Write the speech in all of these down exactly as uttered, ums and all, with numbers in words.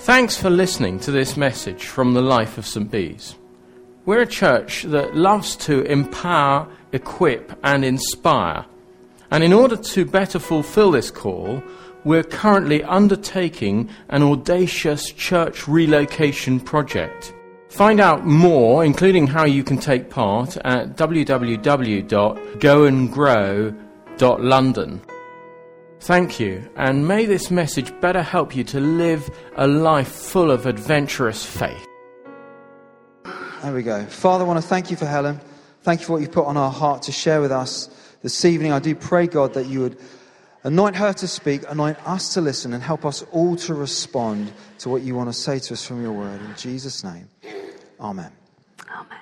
Thanks for listening to this message from the life of St Bees. We're a church that loves to empower, equip and inspire. And in order to better fulfill this call, we're currently undertaking an audacious church relocation project. Find out more, including how you can take part, at w w w dot go and grow dot london. Thank you, and may this message better help you to live a life full of adventurous faith. There we go. Father, I want to thank you for Helen. Thank you for what you put on our heart to share with us this evening. I do pray, God, that you would anoint her to speak, anoint us to listen, and help us all to respond to what you want to say to us from your word. In Jesus' name, amen. Amen.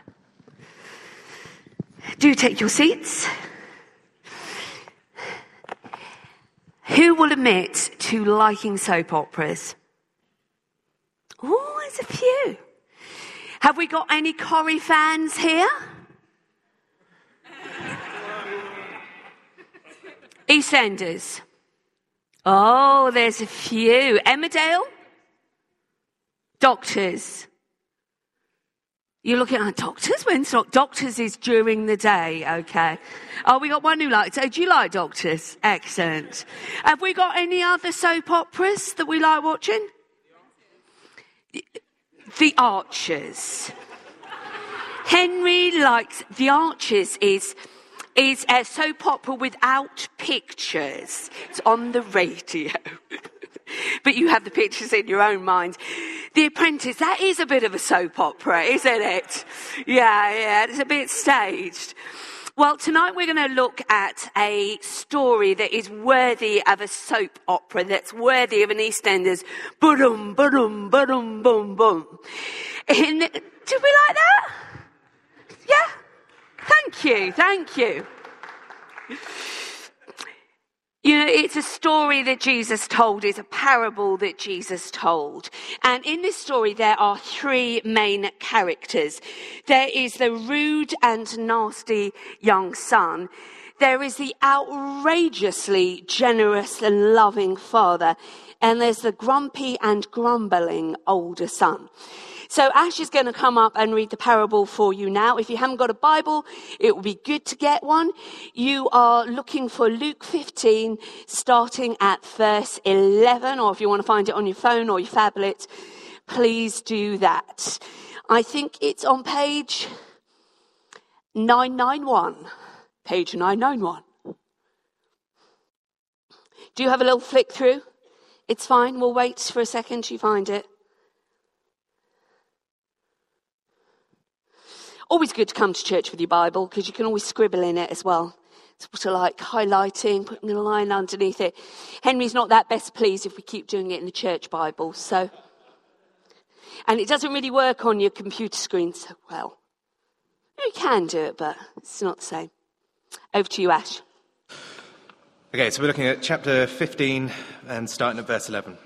Do take your seats. Who will admit to liking soap operas? Oh, there's a few. Have we got any Corrie fans here? EastEnders. Oh, there's a few. Emmerdale? Doctors. You're looking at Doctors? When's not? Doctors is during the day, okay. Oh, we got one who likes it. Do you like Doctors? Excellent. Have we got any other soap operas that we like watching? The Archers. Henry likes The Archers is is a soap opera without pictures. It's on the radio. But you have the pictures in your own mind. The Apprentice, that is a bit of a soap opera, isn't it? Yeah, yeah, it's a bit staged. Well, tonight we're going to look at a story that is worthy of a soap opera, that's worthy of an EastEnders. Boom, boom, boom, boom, boom. In, did we like that? Yeah? Thank you, thank you. You know, it's a story that Jesus told. It's a parable that Jesus told. And in this story, there are three main characters. There is the rude and nasty young son. There is the outrageously generous and loving father. And there's the grumpy and grumbling older son. So Ash is going to come up and read the parable for you now. If you haven't got a Bible, it will be good to get one. You are looking for Luke fifteen, starting at verse eleven, or if you want to find it on your phone or your phablet, please do that. I think it's on page nine ninety-one. Page nine ninety-one. Do you have a little flick through? It's fine. We'll wait for a second till you find it. Always good to come to church with your Bible, because you can always scribble in it as well. Sort of like highlighting, putting a line underneath it. Henry's not that best pleased if we keep doing it in the church Bible, so. And it doesn't really work on your computer screen so well. You can do it, but it's not the same. Over to you, Ash. Okay, so we're looking at chapter fifteen and starting at verse eleven.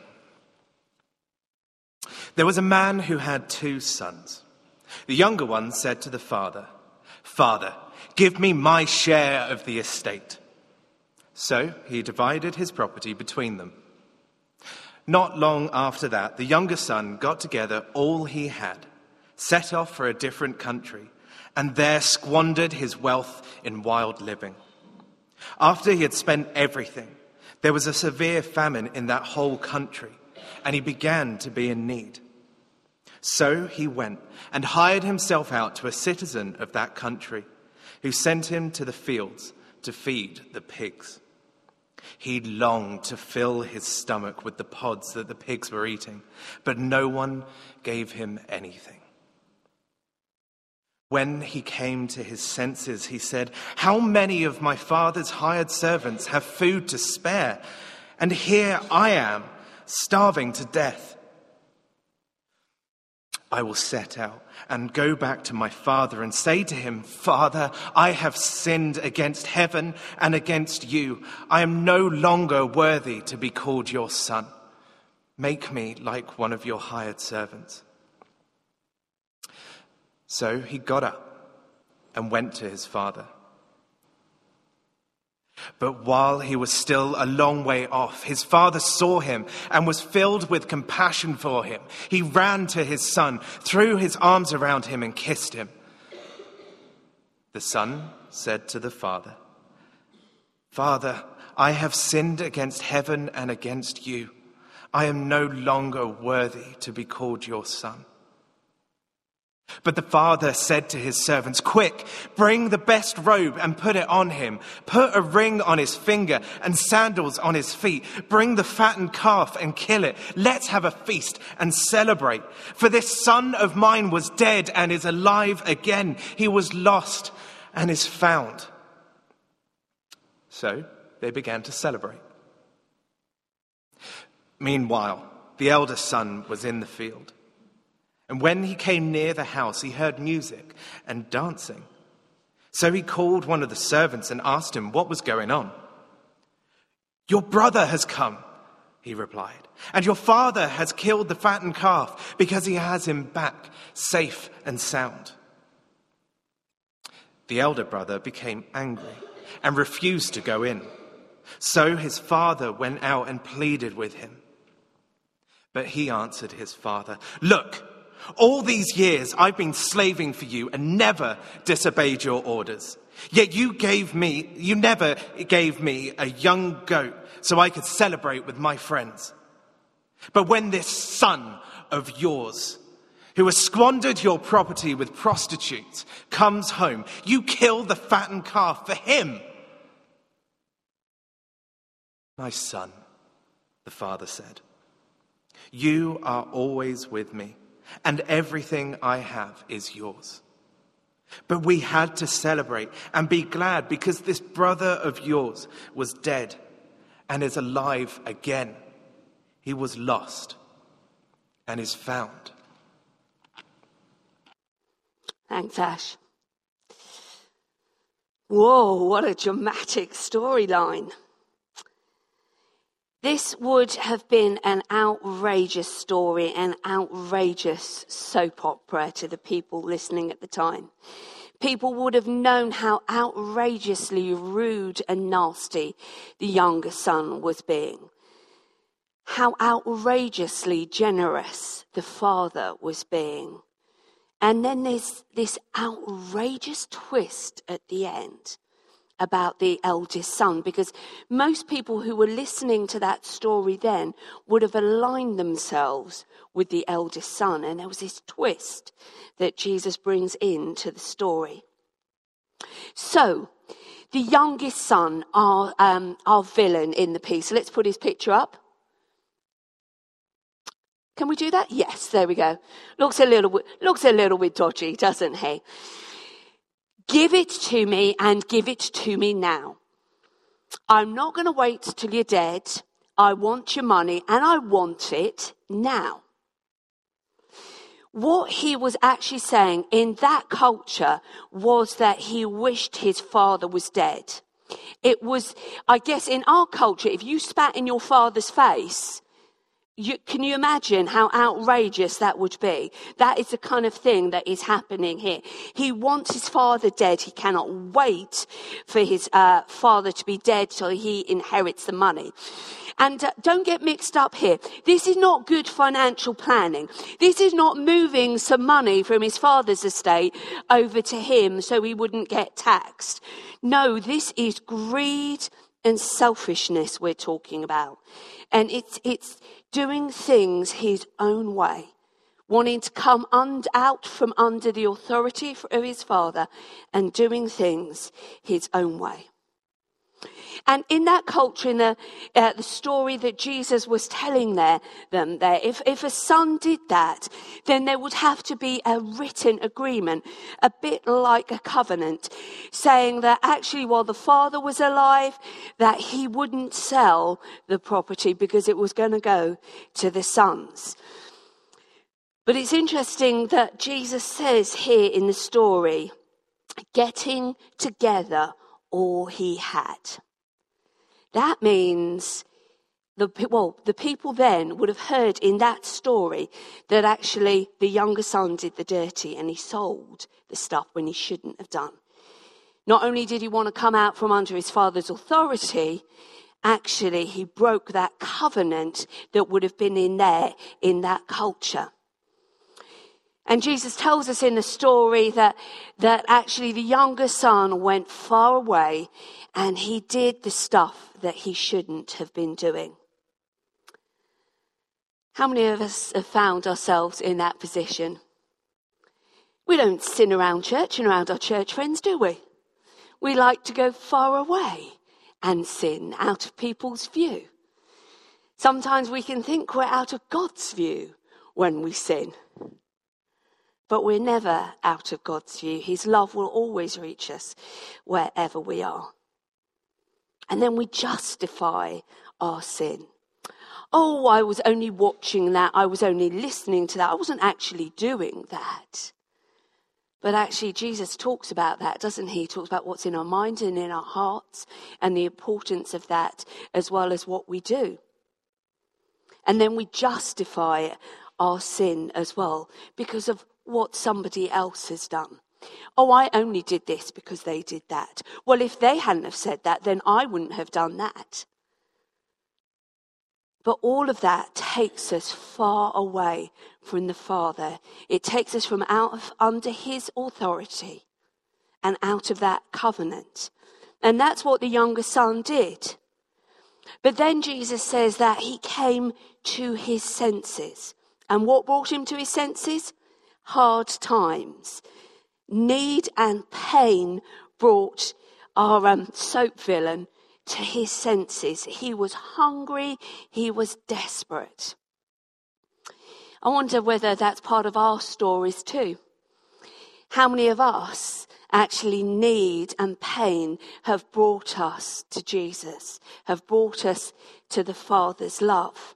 There was a man who had two sons. The younger one said to the father, "Father, give me my share of the estate." So he divided his property between them. Not long after that, the younger son got together all he had, set off for a different country, and there squandered his wealth in wild living. After he had spent everything, there was a severe famine in that whole country, and he began to be in need. So he went and hired himself out to a citizen of that country, who sent him to the fields to feed the pigs. He longed to fill his stomach with the pods that the pigs were eating, but no one gave him anything. When he came to his senses, he said, "How many of my father's hired servants have food to spare? And here I am, starving to death. I will set out and go back to my father and say to him, 'Father, I have sinned against heaven and against you. I am no longer worthy to be called your son. Make me like one of your hired servants.' So he got up and went to his father. But while he was still a long way off, his father saw him and was filled with compassion for him. He ran to his son, threw his arms around him and kissed him. The son said to the father, "Father, I have sinned against heaven and against you. I am no longer worthy to be called your son." But the father said to his servants, "Quick, bring the best robe and put it on him. Put a ring on his finger and sandals on his feet. Bring the fattened calf and kill it. Let's have a feast and celebrate. For this son of mine was dead and is alive again. He was lost and is found." So they began to celebrate. Meanwhile, the eldest son was in the field. And when he came near the house, he heard music and dancing. So he called one of the servants and asked him what was going on. "Your brother has come," he replied, "and your father has killed the fattened calf because he has him back safe and sound." The elder brother became angry and refused to go in. So his father went out and pleaded with him. But he answered his father, "Look, all these years I've been slaving for you and never disobeyed your orders. Yet you gave me, you never gave me a young goat so I could celebrate with my friends. But when this son of yours, who has squandered your property with prostitutes, comes home, you kill the fattened calf for him." "My son," the father said, "you are always with me, and everything I have is yours. But we had to celebrate and be glad because this brother of yours was dead and is alive again. He was lost and is found." Thanks, Ash. Whoa, what a dramatic storyline. This would have been an outrageous story, an outrageous soap opera to the people listening at the time. People would have known how outrageously rude and nasty the younger son was being. How outrageously generous the father was being. And then there's this outrageous twist at the end about the eldest son, because most people who were listening to that story then would have aligned themselves with the eldest son. And there was this twist that Jesus brings into the story. So, the youngest son, our, um, our villain in the piece. So let's put his picture up. Can we do that? Yes, there we go. Looks a little, looks a little bit dodgy, doesn't he? "Give it to me and give it to me now. I'm not going to wait till you're dead. I want your money and I want it now." What he was actually saying in that culture was that he wished his father was dead. It was, I guess in our culture, if you spat in your father's face, You, can you imagine how outrageous that would be? That is the kind of thing that is happening here. He wants his father dead. He cannot wait for his uh, father to be dead so he inherits the money. And uh, don't get mixed up here. This is not good financial planning. This is not moving some money from his father's estate over to him so he wouldn't get taxed. No, this is greed and selfishness we're talking about. And it's it's doing things his own way, wanting to come un- out from under the authority of his father and doing things his own way. And in that culture, in the uh, the story that Jesus was telling there, them there, if, if a son did that, then there would have to be a written agreement, a bit like a covenant, saying that actually while the father was alive, that he wouldn't sell the property because it was going to go to the sons. But it's interesting that Jesus says here in the story, getting together all he had. That means, the well, the people then would have heard in that story that actually the younger son did the dirty and he sold the stuff when he shouldn't have done. Not only did he want to come out from under his father's authority, actually he broke that covenant that would have been in there in that culture. And Jesus tells us in the story that, that actually the younger son went far away and he did the stuff that he shouldn't have been doing. How many of us have found ourselves in that position? We don't sin around church and around our church friends, do we? We like to go far away and sin out of people's view. Sometimes we can think we're out of God's view when we sin. But we're never out of God's view. His love will always reach us wherever we are. And then we justify our sin. Oh, I was only watching that. I was only listening to that. I wasn't actually doing that. But actually, Jesus talks about that, doesn't he? He talks about what's in our mind and in our hearts and the importance of that as well as what we do. And then we justify our sin as well because of what somebody else has done. Oh, I only did this because they did that. Well, if they hadn't have said that, then I wouldn't have done that. But all of that takes us far away from the Father. It takes us from out of under his authority and out of that covenant. And that's what the younger son did. But then Jesus says that he came to his senses. And what brought him to his senses? Hard times. Need and pain brought our um, soap villain to his senses. He was hungry. He was desperate. I wonder whether that's part of our stories too. How many of us actually need and pain have brought us to Jesus, have brought us to the Father's love?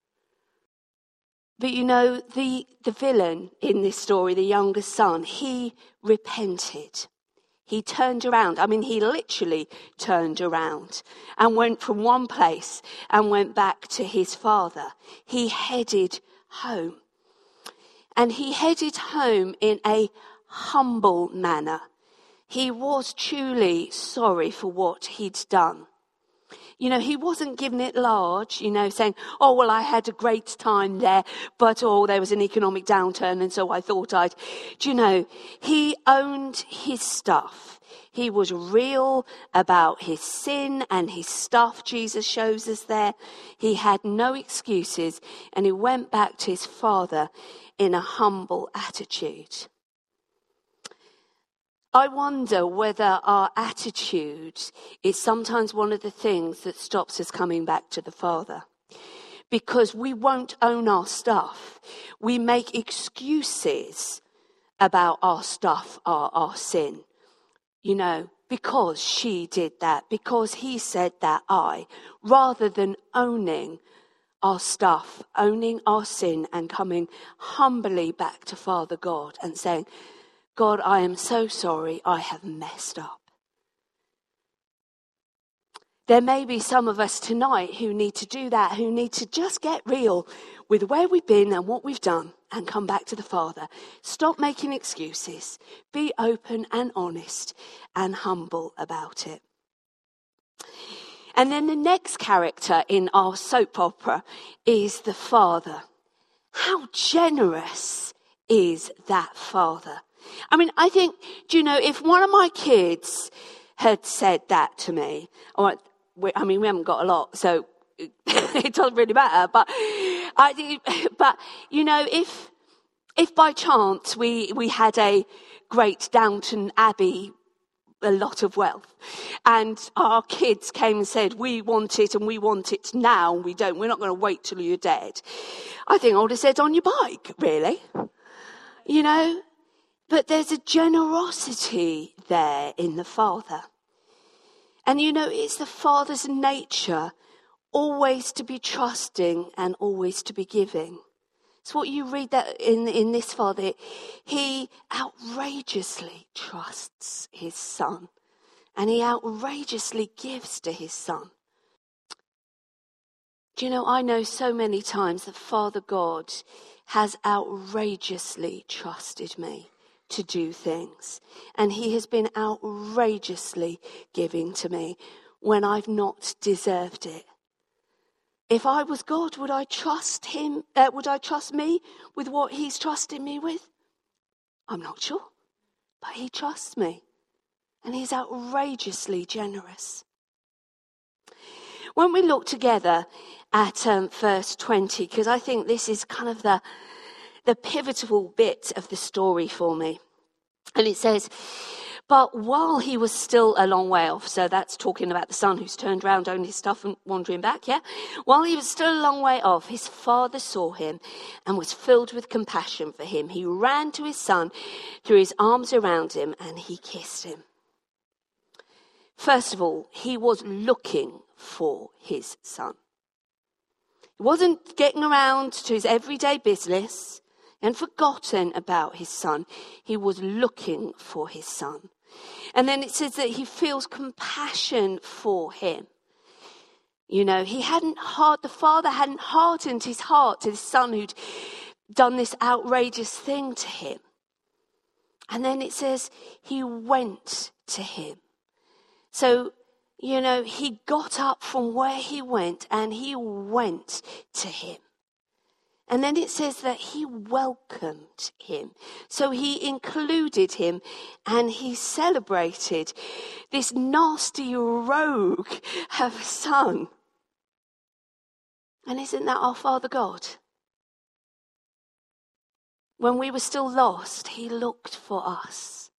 But you know, the, the villain in this story, the younger son, he repented. He turned around. I mean, he literally turned around and went from one place and went back to his father. He headed home. And he headed home in a humble manner. He was truly sorry for what he'd done. You know, he wasn't giving it large, you know, saying, oh, well, I had a great time there, but, oh, there was an economic downturn, and so I thought I'd, do you know, he owned his stuff. He was real about his sin and his stuff, Jesus shows us there. He had no excuses, and he went back to his father in a humble attitude. I wonder whether our attitude is sometimes one of the things that stops us coming back to the Father. Because we won't own our stuff. We make excuses about our stuff, our, our sin. You know, because she did that, because he said that, I, rather than owning our stuff, owning our sin and coming humbly back to Father God and saying, God, I am so sorry, I have messed up. There may be some of us tonight who need to do that, who need to just get real with where we've been and what we've done and come back to the Father. Stop making excuses. Be open and honest and humble about it. And then the next character in our soap opera is the Father. How generous is that Father? I mean, I think, do you know, if one of my kids had said that to me, or we, I mean, we haven't got a lot, so it doesn't really matter. But I, but you know, if if by chance we we had a great Downton Abbey, a lot of wealth, and our kids came and said, we want it and we want it now, and we don't, we're not going to wait till you're dead. I think I would have said, on your bike, really, you know. But there's a generosity there in the Father. And you know, it's the Father's nature always to be trusting and always to be giving. It's what you read that in, in this Father. He outrageously trusts his Son. And he outrageously gives to his Son. Do you know, I know so many times that Father God has outrageously trusted me to do things. And he has been outrageously giving to me when I've not deserved it. If I was God, would I trust him? Uh, would I trust me with what he's trusting me with? I'm not sure. But he trusts me. And he's outrageously generous. When we look together at um, verse twenty, because I think this is kind of the, the pivotal bit of the story for me. And it says, but while he was still a long way off, so that's talking about the son who's turned around, owned his stuff and wandering back, yeah? While he was still a long way off, his father saw him and was filled with compassion for him. He ran to his son, threw his arms around him, and he kissed him. First of all, he was looking for his son. He wasn't getting around to his everyday business and forgotten about his son. He was looking for his son. And then it says that he feels compassion for him. You know, he hadn't hard, the father hadn't hardened his heart to the son who'd done this outrageous thing to him. And then it says he went to him. So, you know, he got up from where he went and he went to him. And then it says that he welcomed him. So he included him and he celebrated this nasty rogue of a son. And isn't that our Father God? When we were still lost, he looked for us.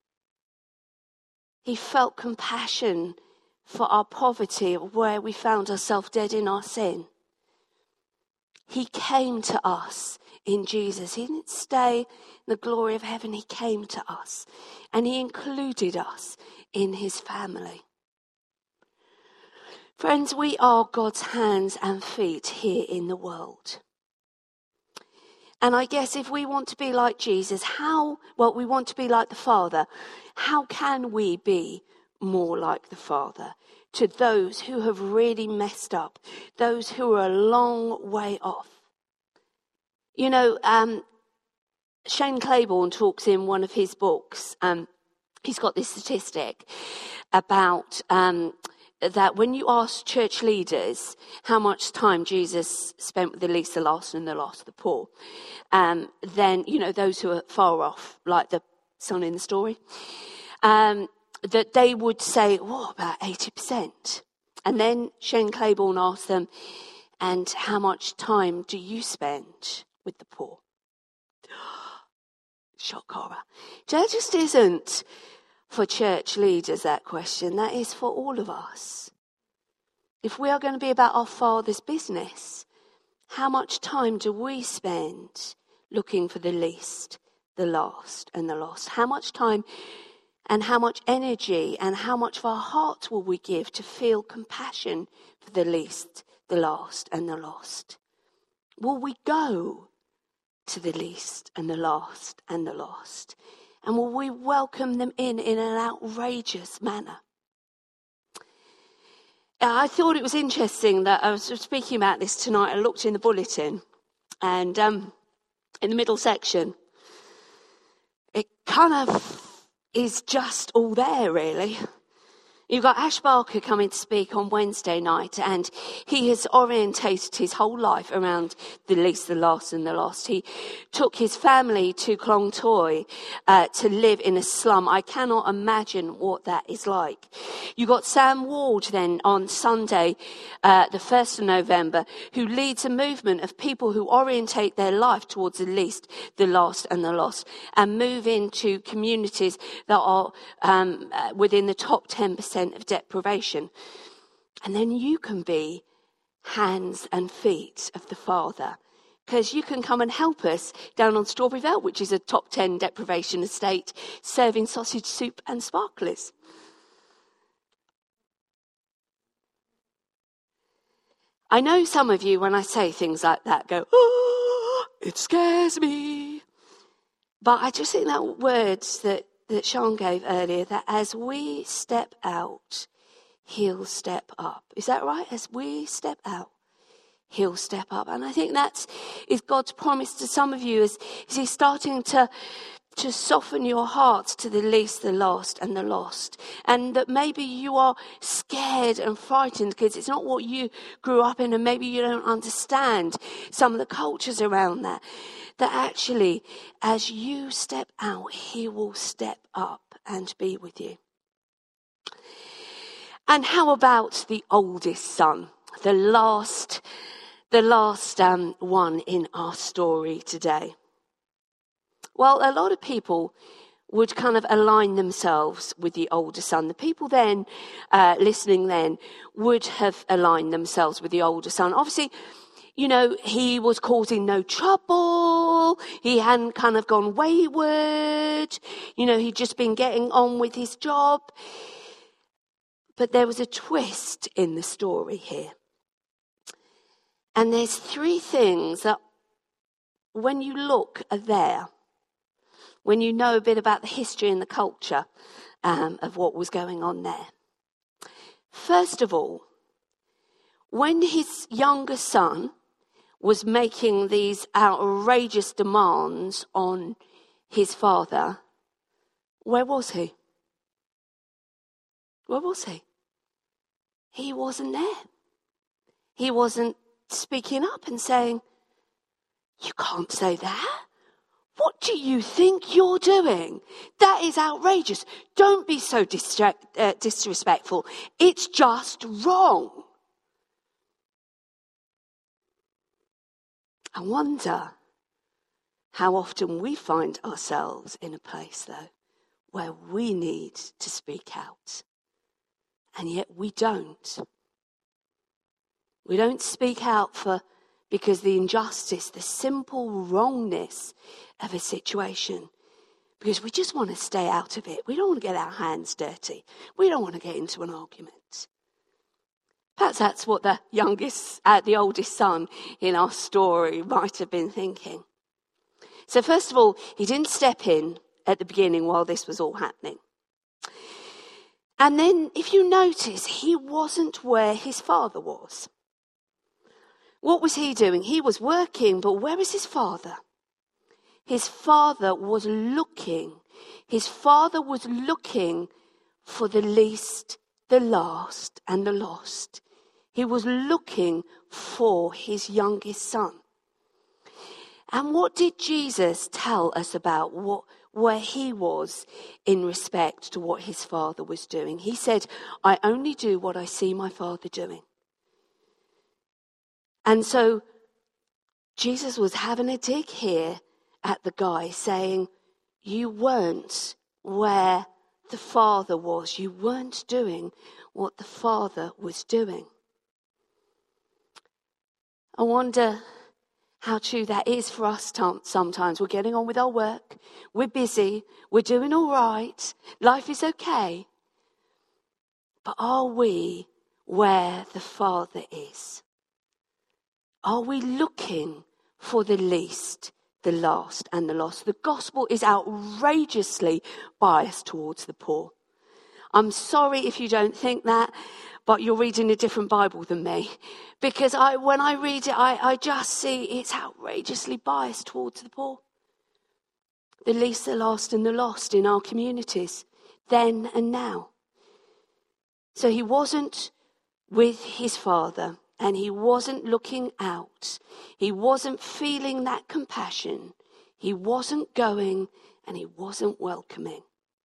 He felt compassion for our poverty, where we found ourselves dead in our sin. He came to us in Jesus. He didn't stay in the glory of heaven. He came to us and he included us in his family. Friends, we are God's hands and feet here in the world. And I guess if we want to be like Jesus, how, well, we want to be like the Father, how can we be more like the Father to those who have really messed up, those who are a long way off? You know, um, Shane Claiborne talks in one of his books, um, he's got this statistic about um, that when you ask church leaders how much time Jesus spent with the least, the last, and the last, the poor, um, then, you know, those who are far off, like the son in the story, um, that they would say, oh, about eighty percent. And then Shane Claiborne asked them, and how much time do you spend with the poor? Shock horror. That just isn't for church leaders, that question. That is for all of us. If we are going to be about our Father's business, how much time do we spend looking for the least, the last, and the lost? How much time and how much energy and how much of our heart will we give to feel compassion for the least, the last, and the lost? Will we go to the least and the last and the lost? And will we welcome them in in an outrageous manner? I thought it was interesting that I was speaking about this tonight. I looked in the bulletin and um, in the middle section, it kind of is just all there, really. You've got Ash Barker coming to speak on Wednesday night, and he has orientated his whole life around the least, the last, and the lost. He took his family to Klong Toi uh, to live in a slum. I cannot imagine what that is like. You got Sam Ward then on Sunday, uh, the first of November, who leads a movement of people who orientate their life towards the least, the last, and the lost, and move into communities that are um, uh, within the top ten percent of deprivation. And then you can be hands and feet of the Father, because you can come and help us down on Strawberry Vale, which is a top ten deprivation estate, serving sausage soup and sparklers. I know some of you, when I say things like that, go, oh, it scares me. But I just think that words that that Sean gave earlier, that as we step out, he'll step up. Is that right? As we step out, he'll step up. And I think that is God's promise to some of you as, as he's starting to, to soften your hearts to the least, the last, and the lost. And that maybe you are scared and frightened because it's not what you grew up in, and maybe you don't understand some of the cultures around that. That actually, as you step out, he will step up and be with you. And how about the oldest son, the last, the last um, one in our story today? Well, a lot of people would kind of align themselves with the older son. The people then, uh, listening then, would have aligned themselves with the older son. Obviously, you know, he was causing no trouble. He hadn't kind of gone wayward. You know, he'd just been getting on with his job. But there was a twist in the story here. And there's three things that when you look are there, when you know a bit about the history and the culture um, of what was going on there. First of all, when his younger son was making these outrageous demands on his father, where was he? Where was he? He wasn't there. He wasn't speaking up and saying, "You can't say that. What do you think you're doing? That is outrageous. Don't be so distra- uh, disrespectful. It's just wrong." I wonder how often we find ourselves in a place, though, where we need to speak out. And yet we don't. We don't speak out for because the injustice, the simple wrongness of a situation, because we just want to stay out of it. We don't want to get our hands dirty. We don't want to get into an argument. Perhaps that's what the youngest, uh, the oldest son in our story might have been thinking. So first of all, he didn't step in at the beginning while this was all happening. And then, if you notice, he wasn't where his father was. What was he doing? He was working, but where is his father? His father was looking. His father was looking for the least, the last, and the lost. He was looking for his youngest son. And what did Jesus tell us about what where he was in respect to what his father was doing? He said, "I only do what I see my father doing." And so Jesus was having a dig here at the guy, saying, you weren't where the father was. You weren't doing what the father was doing. I wonder how true that is for us sometimes. We're getting on with our work. We're busy. We're doing all right. Life is okay. But are we where the Father is? Are we looking for the least, the last, and the lost? The gospel is outrageously biased towards the poor. I'm sorry if you don't think that, but you're reading a different Bible than me. Because I, when I read it, I, I just see it's outrageously biased towards the poor. The least, the last, and the lost in our communities, then and now. So he wasn't with his father, and he wasn't looking out. He wasn't feeling that compassion. He wasn't going, and he wasn't welcoming.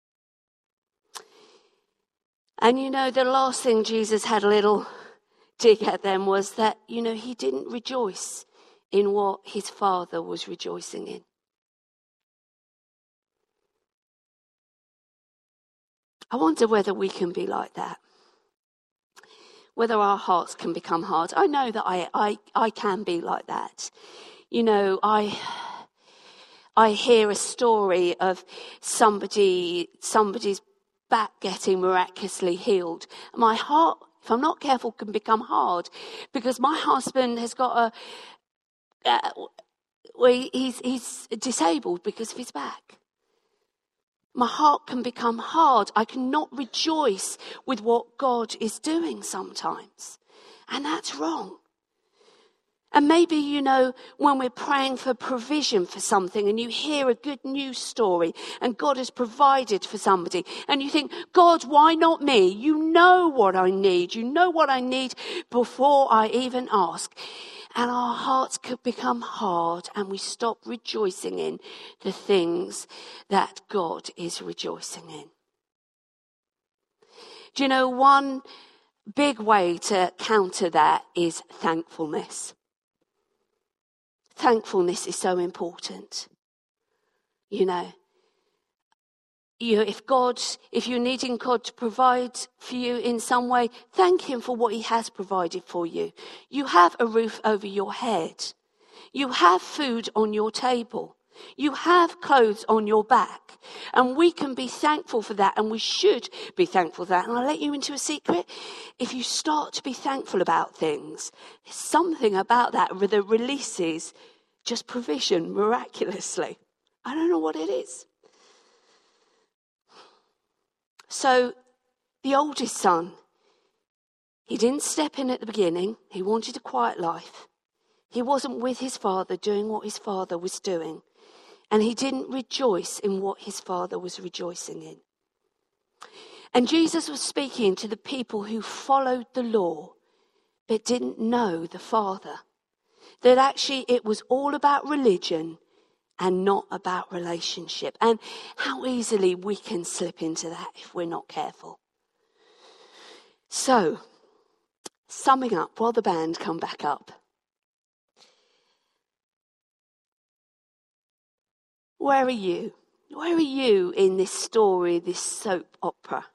And you know, the last thing Jesus had a little dig at them was that, you know, he didn't rejoice in what his father was rejoicing in. I wonder whether we can be like that. Whether our hearts can become hard. I know that I, I, I can be like that. You know, I I hear a story of somebody somebody's back getting miraculously healed. My heart, if I'm not careful, can become hard because my husband has got a, uh, well, he's, he's disabled because of his back. My heart can become hard. I cannot rejoice with what God is doing sometimes. And that's wrong. And maybe, you know, when we're praying for provision for something and you hear a good news story and God has provided for somebody and you think, God, why not me? You know what I need. You know what I need before I even ask. And our hearts could become hard and we stop rejoicing in the things that God is rejoicing in. Do you know, one big way to counter that is thankfulness. Thankfulness is so important. You know, you know, if God, if you're needing God to provide for you in some way, thank him for what he has provided for you. You have a roof over your head. You have food on your table. You have clothes on your back. And we can be thankful for that, and we should be thankful for that. And I'll let you into a secret. If you start to be thankful about things, there's something about that that releases just provision miraculously. I don't know what it is. So the oldest son, he didn't step in at the beginning. He wanted a quiet life. He wasn't with his father doing what his father was doing. And he didn't rejoice in what his father was rejoicing in. And Jesus was speaking to the people who followed the law, but didn't know the Father. That actually it was all about religion and not about relationship. And how easily we can slip into that if we're not careful. So, summing up while the band come back up. Where are you? Where are you in this story, this soap opera?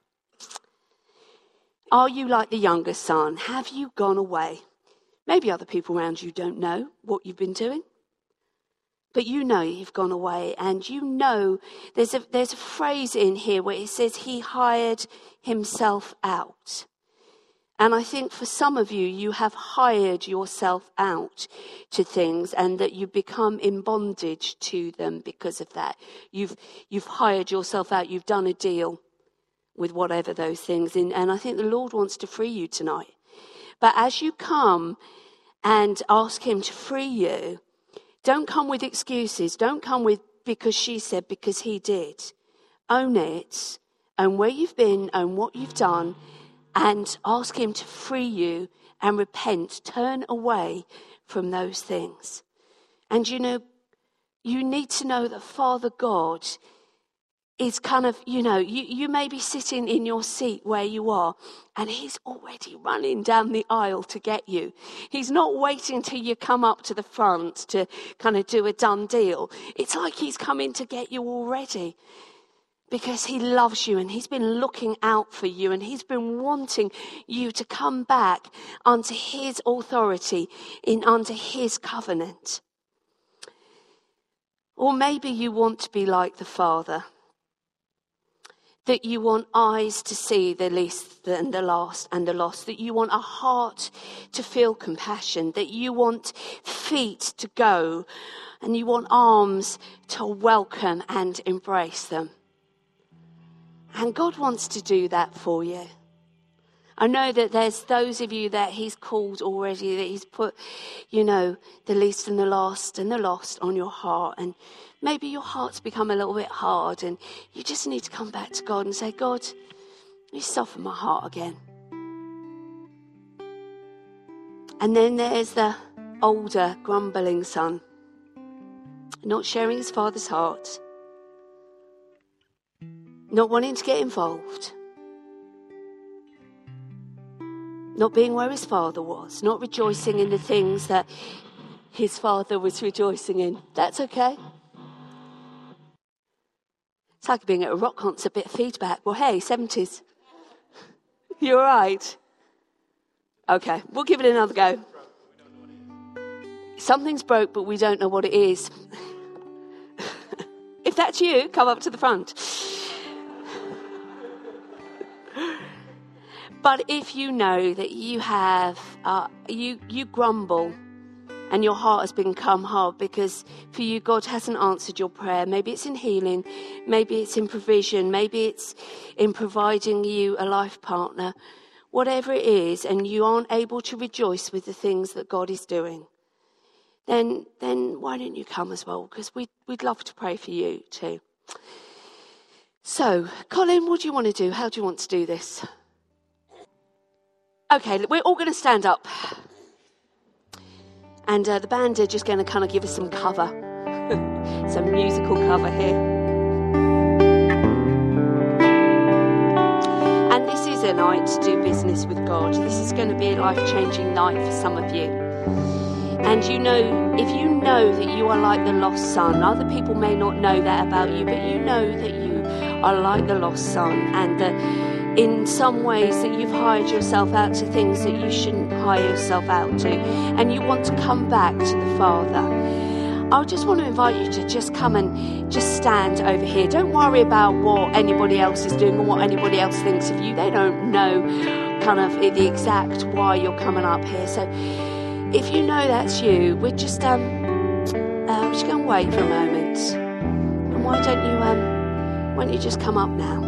Are you like the younger son? Have you gone away? Maybe other people around you don't know what you've been doing. But you know you've gone away, and you know there's a, there's a phrase in here where it says he hired himself out. And I think for some of you, you have hired yourself out to things and that you become in bondage to them because of that. You've you've hired yourself out. You've done a deal with whatever those things. In, and I think the Lord wants to free you tonight. But as you come and ask him to free you, don't come with excuses. Don't come with because she said, because he did. Own it. Own where you've been. Own what you've done. And ask him to free you and repent. Turn away from those things. And you know, you need to know that Father God is kind of, you know, you, you may be sitting in your seat where you are and he's already running down the aisle to get you. He's not waiting till you come up to the front to kind of do a done deal. It's like he's coming to get you already. Because he loves you and he's been looking out for you and he's been wanting you to come back under his authority, in under his covenant. Or maybe you want to be like the Father. That you want eyes to see the least and the last and the lost. That you want a heart to feel compassion. That you want feet to go and you want arms to welcome and embrace them. And God wants to do that for you. I know that there's those of you that he's called already, that he's put, you know, the least and the last and the lost on your heart. And maybe your heart's become a little bit hard and you just need to come back to God and say, God, you soften my heart again. And then there's the older, grumbling son, not sharing his father's heart. Not wanting to get involved. Not being where his father was. Not rejoicing in the things that his father was rejoicing in. That's okay. It's like being at a rock concert, bit of feedback. Well, hey, seventies. You all right? Okay, we'll give it another go. Something's broke, but we don't know what it is. If that's you, come up to the front. But if you know that you have, uh, you you grumble and your heart has become hard because for you God hasn't answered your prayer. Maybe it's in healing, maybe it's in provision, maybe it's in providing you a life partner. Whatever it is, and you aren't able to rejoice with the things that God is doing. then then why don't you come as well? Because we'd, we'd love to pray for you too. So, Colin, what do you want to do? How do you want to do this? Okay, we're all going to stand up. And uh, the band are just going to kind of give us some cover. Some musical cover here. And this is a night to do business with God. This is going to be a life-changing night for some of you. And you know, if you know that you are like the lost son, other people may not know that about you, but you know that you are like the lost son, and that in some ways that you've hired yourself out to things that you shouldn't hire yourself out to, and you want to come back to the Father. I just want to invite you to just come and just stand over here. Don't worry about what anybody else is doing or what anybody else thinks of you. They don't know kind of the exact why you're coming up here. So if you know that's you, we're just um, uh, we're just going to wait for a moment. And why don't you um, why don't you just come up now?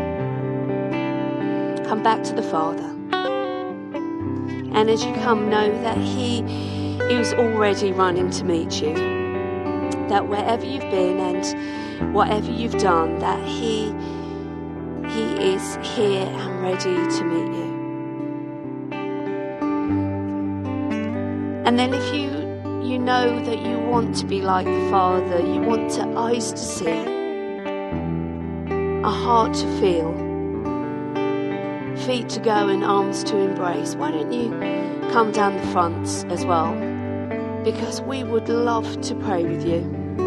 Come back to the Father. And as you come, know that He is already running to meet you. That wherever you've been and whatever you've done, that He He is here and ready to meet you. And then if you you know that you want to be like the Father, you want to eyes to see, a heart to feel, feet to go and arms to embrace, why don't you come down the front as well? Because we would love to pray with you.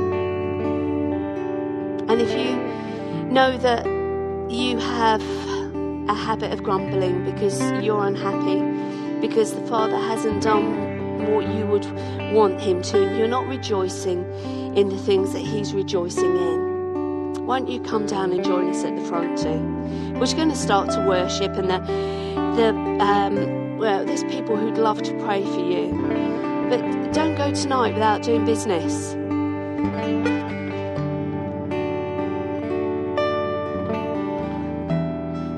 And if you know that you have a habit of grumbling because you're unhappy, because the Father hasn't done what you would want Him to, you're not rejoicing in the things that He's rejoicing in, why don't you come down and join us at the front too? We're just going to start to worship, and the, the um, well, there's people who'd love to pray for you. But don't go tonight without doing business.